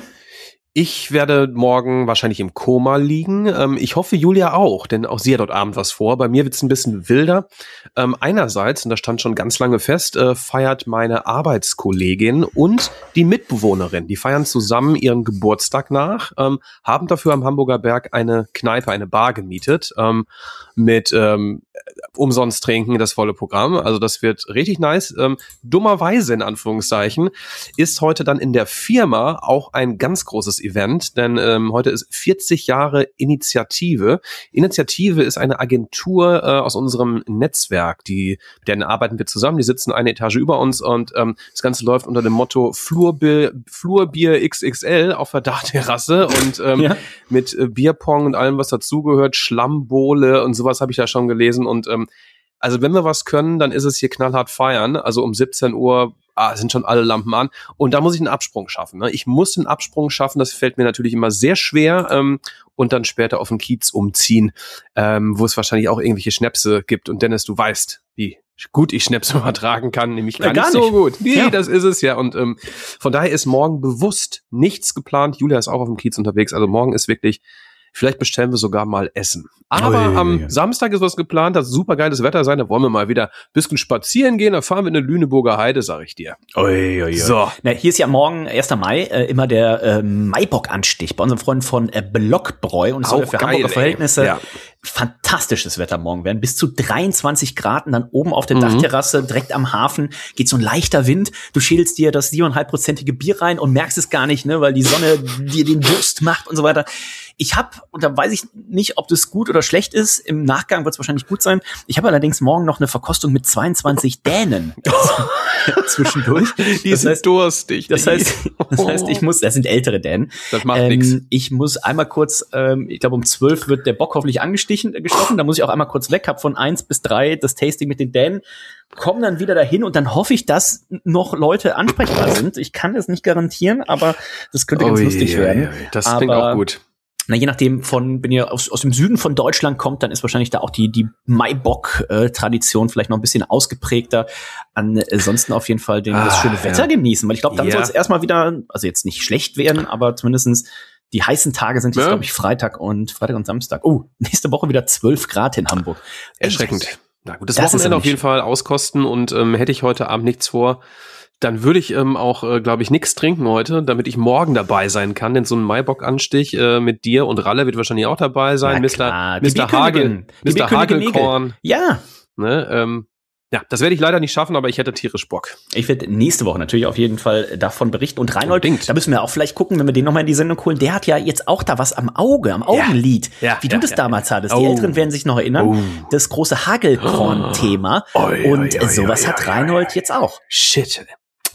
Ich werde morgen wahrscheinlich im Koma liegen. Ähm, ich hoffe, Julia auch, denn auch sie hat heute Abend was vor. Bei mir wird's ein bisschen wilder. Ähm, einerseits, und das stand schon ganz lange fest, äh, feiert meine Arbeitskollegin und die Mitbewohnerin. Die feiern zusammen ihren Geburtstag nach, ähm, haben dafür am Hamburger Berg eine Kneipe, eine Bar gemietet, ähm, mit ähm, umsonst trinken, das volle Programm. Also das wird richtig nice. Ähm, dummerweise, in Anführungszeichen, ist heute dann in der Firma auch ein ganz großes Event, denn ähm, heute ist vierzig Jahre Initiative. Initiative ist eine Agentur äh, aus unserem Netzwerk, die, mit denen arbeiten wir zusammen, die sitzen eine Etage über uns und ähm, das Ganze läuft unter dem Motto Flurbier, Flurbier X X L auf der Dachterrasse und ähm, Ja. mit äh, Bierpong und allem, was dazugehört, Schlammbowle und sowas habe ich da schon gelesen und ähm, also wenn wir was können, dann ist es hier knallhart feiern, also um siebzehn Uhr ah, sind schon alle Lampen an und da muss ich einen Absprung schaffen. Ne? Ich muss einen Absprung schaffen, das fällt mir natürlich immer sehr schwer ähm, und dann später auf den Kiez umziehen, ähm, wo es wahrscheinlich auch irgendwelche Schnäpse gibt und Dennis, du weißt, wie gut ich Schnäpse übertragen kann, nämlich gar, Ja, gar nicht so nicht. gut. Nee, Ja. das ist es ja und ähm, von daher ist morgen bewusst nichts geplant. Julia ist auch auf dem Kiez unterwegs, also morgen ist wirklich, vielleicht bestellen wir sogar mal Essen. Aber Oh, ja, ja, am ja. Samstag ist was geplant, das super geiles Wetter sein, da wollen wir mal wieder ein bisschen spazieren gehen, da fahren wir in eine Lüneburger Heide, sag ich dir. Ui, ui, ui. So. Na, hier ist ja morgen, erster Mai, äh, immer der äh, Maibock-Anstich bei unserem Freund von äh, Blockbräu. Und es soll Auch für geil, Hamburger ey. Verhältnisse Ja. fantastisches Wetter morgen werden. Bis zu dreiundzwanzig Grad und dann oben auf der Mhm. Dachterrasse, direkt am Hafen, geht so ein leichter Wind. Du schälst dir das siebeneinhalbprozentige Bier rein und merkst es gar nicht, ne, weil die Sonne dir den Durst macht und so weiter. Ich habe, und da weiß ich nicht, ob das gut oder schlecht ist, im Nachgang wird es wahrscheinlich gut sein, ich habe allerdings morgen noch eine Verkostung mit zweiundzwanzig Dänen zwischendurch. Die Das sind heißt- durstig. Das heißt, das heißt, ich muss, das sind ältere Dänen. Das macht nix. Ich muss einmal kurz, ähm, ich glaube um zwölf wird der Bock hoffentlich angestichen, äh, gestochen, da muss ich auch einmal kurz weg, hab von eins bis drei das Tasting mit den Dänen, komm dann wieder dahin und dann hoffe ich, dass noch Leute ansprechbar sind. Ich kann es nicht garantieren, aber das könnte ganz Ui, lustig ui, werden. ui, das klingt Aber- auch gut. Na, je nachdem, von, wenn ihr aus, aus dem Süden von Deutschland kommt, dann ist wahrscheinlich da auch die, die Maibock-Tradition vielleicht noch ein bisschen ausgeprägter. Ansonsten auf jeden Fall den, das Ah, schöne Wetter ja. genießen, weil ich glaube, dann Ja. soll es erstmal wieder, also jetzt nicht schlecht werden, aber zumindestens die heißen Tage sind jetzt, Ja. glaube ich, Freitag und Freitag und Samstag. Oh, nächste Woche wieder zwölf Grad in Hamburg. Erschreckend. Na gut, das, Das ist Wochenende aber auf jeden nicht- Fall auskosten und ähm, hätte ich heute Abend nichts vor, dann würde ich ähm, auch, äh, glaube ich, nichts trinken heute, damit ich morgen dabei sein kann. Denn so ein Maibock-Anstich äh, mit dir und Ralle wird wahrscheinlich auch dabei sein. Ja, Mister klar. Die Mister Hagel, Bierkönigin. Die Mister Bierkönigin Nägel. Hagelkorn. Ja, Ne, ähm, ja, das werde ich leider nicht schaffen, aber ich hätte tierisch Bock. ich werde nächste Woche natürlich auf jeden Fall davon berichten. Und Reinhold, Unbedingt. da müssen wir auch vielleicht gucken, wenn wir den nochmal in die Sendung holen. Der hat ja jetzt auch da was am Auge, am Augenlid. Ja, wie ja, du das ja, damals hattest. Die Oh. Älteren werden sich noch erinnern. Oh. Das große Hagelkorn-Thema. Oi, Und oi, oi, sowas oi, hat oi, Reinhold oi. jetzt auch. Shit.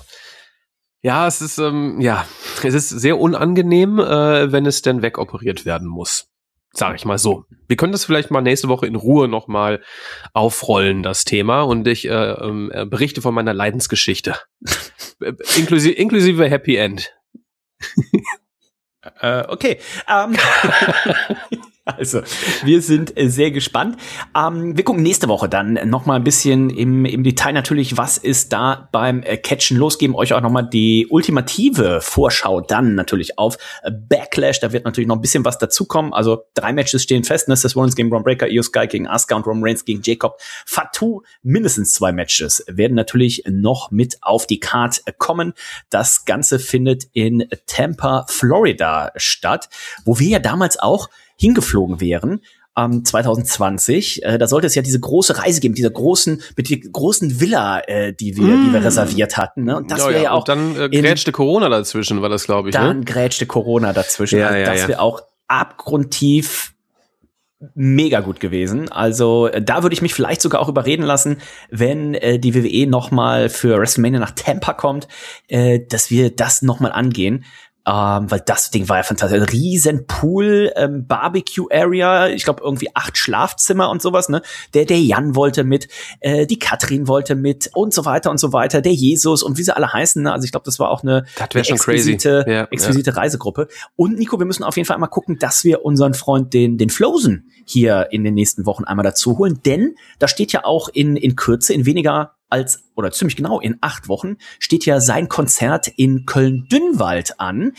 Ja, es ist, ähm, ja, es ist sehr unangenehm, äh, wenn es denn wegoperiert werden muss. Sag ich mal so. Wir können das vielleicht mal nächste Woche in Ruhe nochmal aufrollen, das Thema, und ich äh, ähm, äh, berichte von meiner Leidensgeschichte. inklusive, inklusive Happy End. Äh, okay. Ähm. Also, wir sind äh, sehr gespannt. Ähm, wir gucken nächste Woche dann noch mal ein bisschen im, im Detail natürlich, was ist da beim äh, Catchen los. Geben euch auch noch mal die ultimative Vorschau dann natürlich auf äh, Backlash. Da wird natürlich noch ein bisschen was dazukommen. Also drei Matches stehen fest. Ne? Seth Rollins gegen Braun Breaker, Io Sky gegen Asuka und Roman Reigns gegen Jacob Fatu. Mindestens zwei Matches werden natürlich noch mit auf die Card kommen. Das Ganze findet in Tampa, Florida statt, wo wir ja damals auch hingeflogen wären, ähm, zwanzig zwanzig. Äh, da sollte es ja diese große Reise geben, diese großen, mit der großen Villa, äh, die wir, mm. die wir reserviert hatten. Ne? Und das wäre ja, ja auch. Und dann äh, grätschte Corona dazwischen, war das, glaube ich. Dann ne? grätschte Corona dazwischen. Ja, also ja, das ja. wäre auch abgrundtief mega gut gewesen. Also äh, da würde ich mich vielleicht sogar auch überreden lassen, wenn äh, die W W E noch mal für WrestleMania nach Tampa kommt, äh, dass wir das noch mal angehen. Ähm, weil das Ding war ja fantastisch. Riesen Pool, ähm, Barbecue-Area, ich glaube irgendwie acht Schlafzimmer und sowas, ne? Der, der Jan wollte mit, äh, die Katrin wollte mit und so weiter und so weiter, der Jesus und wie sie alle heißen, ne? Also ich glaube, das war auch eine, das eine schon exquisite, crazy. Ja, exquisite ja. Reisegruppe. Und Nico, wir müssen auf jeden Fall einmal gucken, dass wir unseren Freund, den, den Flosen hier in den nächsten Wochen einmal dazu holen, denn da steht ja auch in, in Kürze, in weniger als, oder ziemlich genau in acht Wochen, steht ja sein Konzert in Köln-Dünnwald an.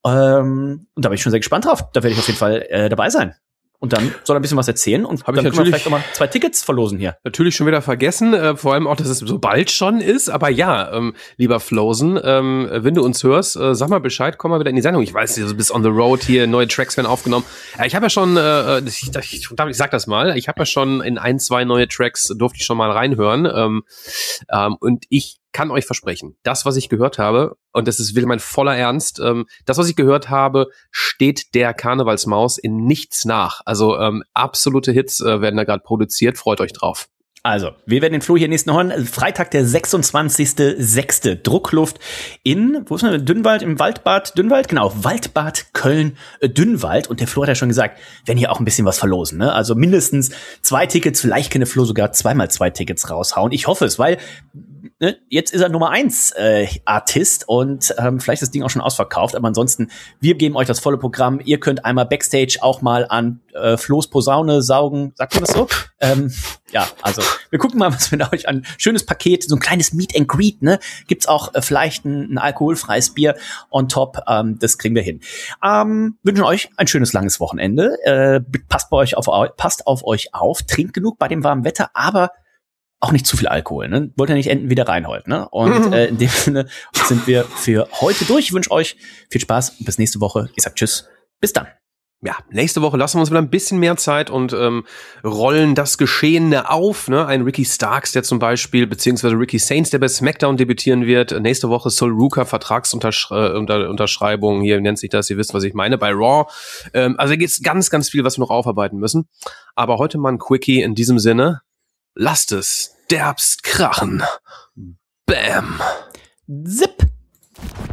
Ähm, und da bin ich schon sehr gespannt drauf. Da werde ich auf jeden Fall äh, dabei sein. Und dann soll er ein bisschen was erzählen und Hab dann ich können wir natürlich- vielleicht auch mal zwei Tickets verlosen hier. Natürlich schon wieder vergessen, äh, vor allem auch, dass es so bald schon ist. Aber ja, ähm, lieber Flosen, ähm, wenn du uns hörst, äh, sag mal Bescheid, komm mal wieder in die Sendung. Ich weiß, du bist on the road hier, neue Tracks werden aufgenommen. Ja, ich habe ja schon, äh, ich, ich, ich sag das mal, ich habe ja schon in ein, zwei neue Tracks, durfte ich schon mal reinhören. Ähm, ähm, und ich kann euch versprechen, das, was ich gehört habe, und das ist wirklich mein voller Ernst, ähm, das, was ich gehört habe, steht der Karnevalsmaus in nichts nach. Also ähm, absolute Hits äh, werden da gerade produziert. Freut euch drauf. Also, wir werden den Flo hier nächsten hören. Freitag, der sechsundzwanzigster sechste Druckluft in, wo ist denn, Dünnwald, im Waldbad Dünnwald? Genau, Waldbad Köln äh, Dünnwald. Und der Flo hat ja schon gesagt, werden hier auch ein bisschen was verlosen. Ne? Also mindestens zwei Tickets, vielleicht kann der Flo sogar zweimal zwei Tickets raushauen. Ich hoffe es, weil ne, jetzt ist er Nummer eins äh, Artist und ähm, vielleicht ist das Ding auch schon ausverkauft. Aber ansonsten, wir geben euch das volle Programm. Ihr könnt einmal Backstage auch mal an äh, Flo's Posaune saugen. Sagt man das so? ähm, ja, also wir gucken mal, was wir da euch an schönes Paket, so ein kleines Meet and Greet, ne? Gibt's auch äh, vielleicht ein, ein alkoholfreies Bier on top, ähm, das kriegen wir hin. Ähm, wünschen euch ein schönes langes Wochenende. Äh, passt bei euch auf, passt auf euch auf, trinkt genug bei dem warmen Wetter, aber auch nicht zu viel Alkohol, ne? Wollt ihr nicht enden wie der Reinhold, ne? Und äh, in dem Sinne sind wir für heute durch. Ich wünsche euch viel Spaß und bis nächste Woche. Ich sag tschüss. Bis dann. Ja, nächste Woche lassen wir uns wieder ein bisschen mehr Zeit und ähm, rollen das Geschehene auf. Ne? Ein Ricky Starks, der zum Beispiel, beziehungsweise Ricky Saints, der bei SmackDown debütieren wird. Nächste Woche Sol Ruka, Vertragsunterschreibung, hier nennt sich das, ihr wisst, was ich meine, bei Raw. Ähm, also da gibt's ganz, ganz viel, was wir noch aufarbeiten müssen. Aber heute mal ein Quickie in diesem Sinne. Lasst es derbst krachen. Bam. Zip.